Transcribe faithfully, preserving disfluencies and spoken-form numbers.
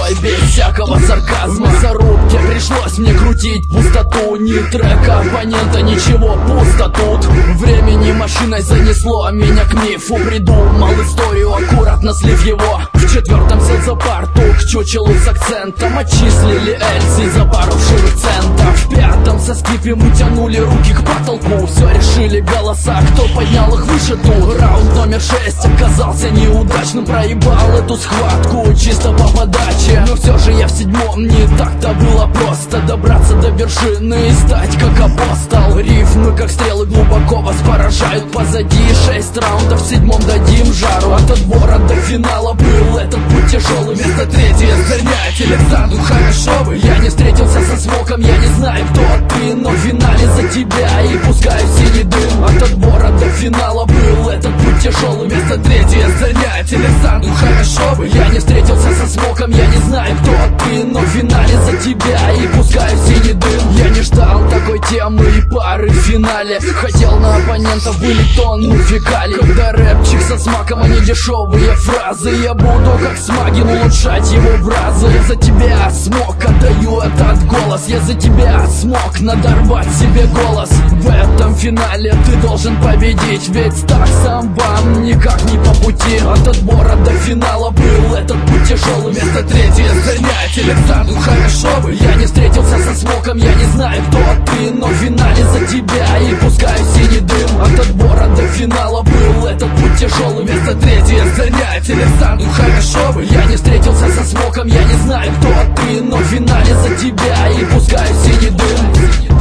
простой, без всякого сарказма. В зарубке пришлось мне крутить пустоту. Ни трека оппонента, ничего, пусто тут. Времени машиной занесло меня к мифу. Придумал историю, аккуратно слив его. В четвертом сел за парту, к чучелу с акцентом. Отчислили Эльси за пару вшивых центов. В пятом со скипи мы тянули руки к потолку. Все решили голоса, кто поднял их выше тут. Раунд номер шесть оказался неудачным. Проебал эту схватку чисто по подаче. Но все же я в седьмом, не так-то было просто добраться до вершины и стать как апостол. Рифмы как стрелы глубоко вас поражают. Позади шесть раундов, в седьмом дадим жару. От отбора до финала был этот путь тяжелый. Место третье занять Александру Хорошову. Я не встретился со Смоком, я не знаю, кто ты, но в финале за тебя и пускаю синий дым. От отбора до финала был этот путь тяжелый. Место третье занять Александру Хорошову. Я не встретился со Смоком, я не знаю, кто ты, но в финале за тебя и пускаю синий дым. Я не ждал такой темы и пары в финале. Хотел на оппонентов вылить тонну фекалий. Когда рэпчик со смаком, а не дешевые фразы, я буду как Смагин улучшать его в разы. Я за тебя смог, отдаю этот голос. Я за тебя смог надорвать себе голос. В этом финале ты должен победить, ведь так сам вам никак не по пути. От отбора до финала был этот путь тяжелый. Место третье занять Александру Хорошову. Я не встретился со Смоком, я не знаю, кто ты, но в финале за тебя и пускаю синий дым. От отбора до финала был этот путь тяжелый. Место третье занять Александру Хорошову. Я не встретился со Смоком, я не знаю, кто ты, но в финале за тебя и пускаю синий дым.